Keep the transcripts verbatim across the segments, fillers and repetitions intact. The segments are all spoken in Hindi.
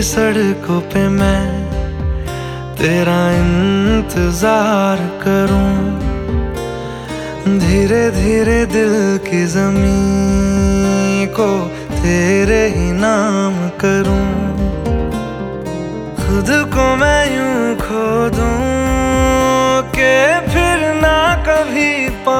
सड़कों पे मैं तेरा इंतजार करूं, धीरे धीरे दिल की ज़मीं को तेरे ही नाम करूं। खुद को मैं यूं खो दूं कि फिर ना कभी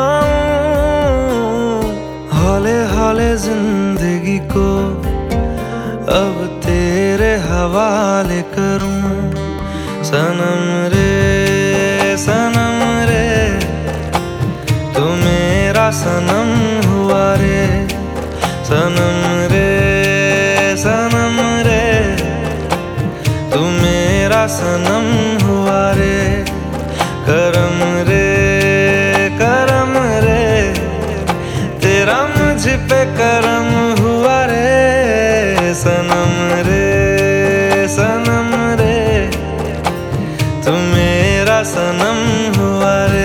पाऊं, हौले हौले जिंदगी को अब तेरे हवाले करूं। सनम रे सनम रे तू मेरा सनम हुआ रे, सनम रे सनम रे तू मेरा सनम हुआ रे। करम रे करम रे तेरा मुझ पे करम हुआ रे, सनम रे सनम रे तू मेरा सनम हुआ रे।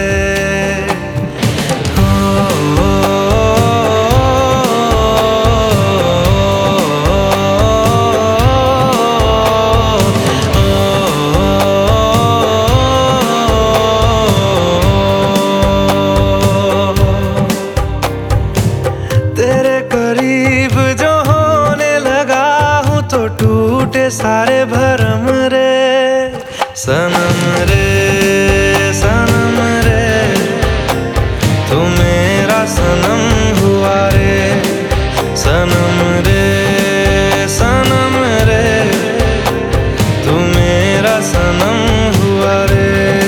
तेरे करीब जो होने लगा हूँ तो टूटे सारे भरम रे, सनम रे सनम रे तू मेरा सनम हुआ रे, सनम रे सनम रे तू मेरा सनम हुआ रे।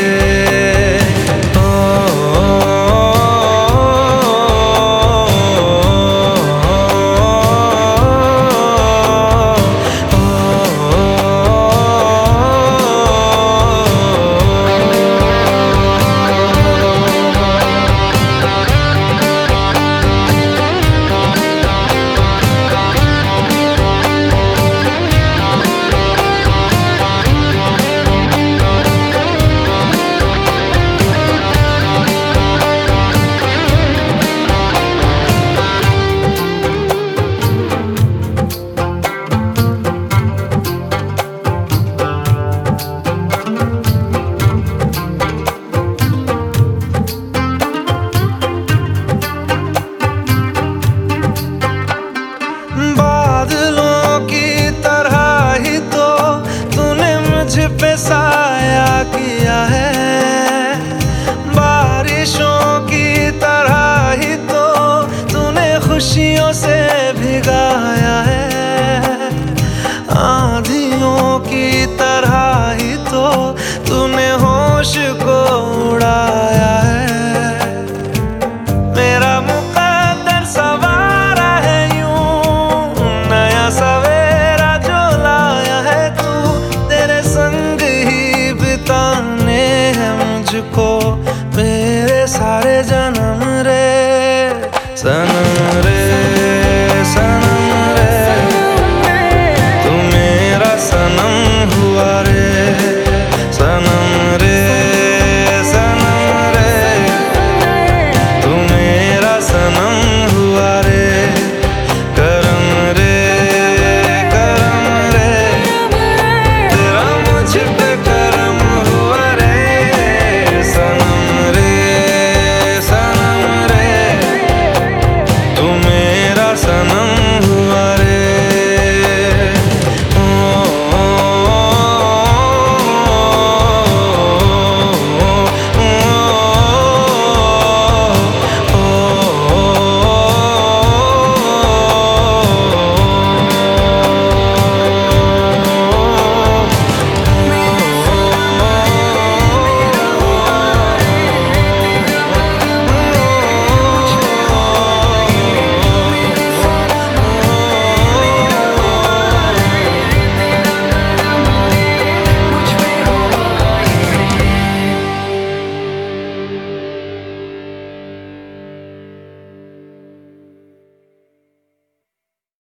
मुझ पे साया किया है, बारिशों की तरह ही तो तूने खुशियों से भिगाया है, आंधियों की तरह ही तो तूने होश को उड़ाया है। मेरा मुकद्दर सवारा है यूं नया सवेरा जो लाया है तू, तेरे संग ही बिताने हैं मुझको